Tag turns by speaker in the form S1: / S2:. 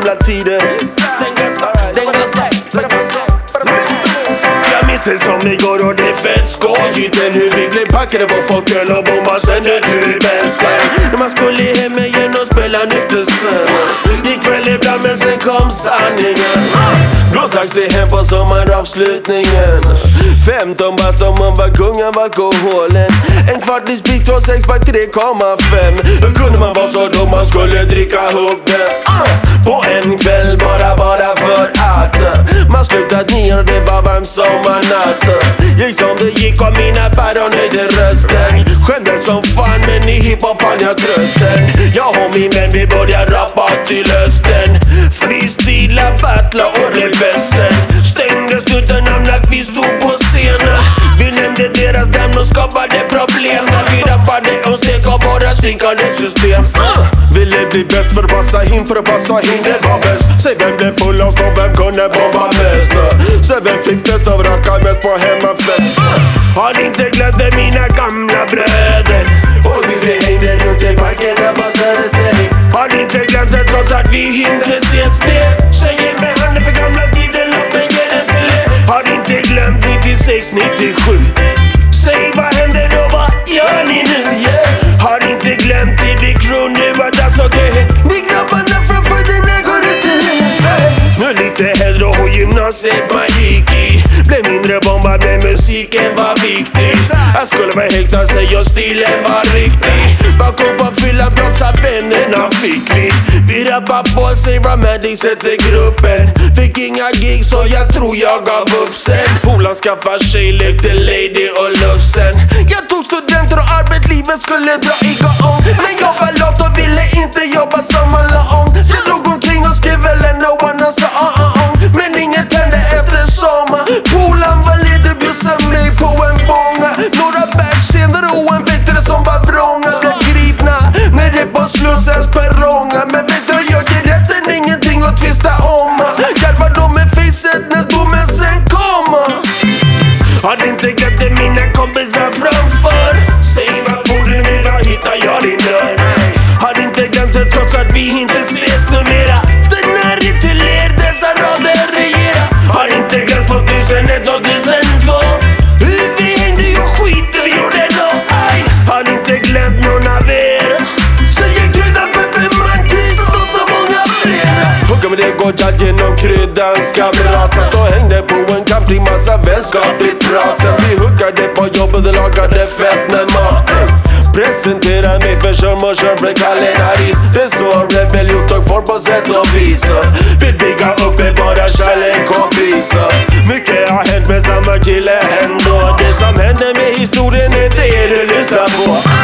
S1: gamla tider. Jag minns det som igår och det är fett skojigt. Hur vi blev packade var folk öl och bomba sen det tuben sen. När man skulle hem igen och spela nyktesen. Gick väl ibland men sen kom sanningen. Blå taxi hem på sommaravslutningen. 15 bast om man var kung av alkoholen. En kvart i sprit 6 på 3,5. Hur kunde man vara så dum man skulle dricka huggen? På en kväll bara för att man slutat 9 och det var varm sommarnatt. Gick som det gick och mina päron höjde rösten. Skämdes som fan men i hiphop fann jag trösten. Jag och min vän vi började rappa till hösten. Freestyla, battla och reversen. Stängde snuttarna när vi stod på scenen. Vi nämnde deras namn och skapade problem. När vi rappade om stek av våra stinkande system. Ville bli bäst för att passa in, det var bäst. Säg vem blev full av och vem kunde bomba mest. Säg vem fick flest av rackar mest på hemmafest. Har inte glömt det mina gamla bröder. Och hur vi hängde runt i parken och passade sig. Har inte glömt det trots att vi inte ses mer. Tjejer med handen för gamla tiden, låt mig ge den till er. Har inte glömt 96, 97. Säg vad händer då, vad gör ni nu? Har inte glömt det, vi crew nu var dags och det. Ni grabbarna framför den här går ut till huset. Nu lite hellre och gymnasiet man gick i. Blev mindre bombad men musiken var viktig. Jag skulle vara häktad sig och stilen var riktig. Bakom på fylla brotts av vännerna fick vi. Vi rappar på sig Romantic sätter gruppen. Fick inga gig så jag tror jag gav upp sen. Polan skaffade sig, lekte lady och lussen. Jag tog studenter och arbetslivet skulle dra igång. Men jag var lat och ville inte jobba som alla ång. Så jag drog omkring och skrev väl en no one och sa men inget hände efter sommar. Polan var lite bjussade mig på en bånga. Några bags senare och en väktare som var vrånga. Blev gripna när det på slussens perronga. Men väktare gör rätten ingenting att tvista om. Hjälpar dem med facet när domen sen kommer. Har inte glömt det mina kompisar framför. Säg vad borde nu då hittar jag din dörr. Har inte glömt det trots att vi inte ses numera. Den är till er dessa rader regera. Har inte glömt 2001 och 2002. Hur vi hängde och skiten vi gjorde då. Aj, har inte glömt någon av er. Så jag kryddar Peppe Mantis och så många flera. Hugga med det går jag genom kryddans kamrat. Satt och hängde på en kamp till massa vänskapligt prat. Sen vi huggade på jobbet och lagade fett med mat. Presentera mig för körmorsan för Kallenaris. Det är så rebellion tog form på sätt och vis. Vill bygga upp är bara kärlek och pris. Mycket har hänt med samma kille ändå. Det som hände med historien är det du lyssnar på.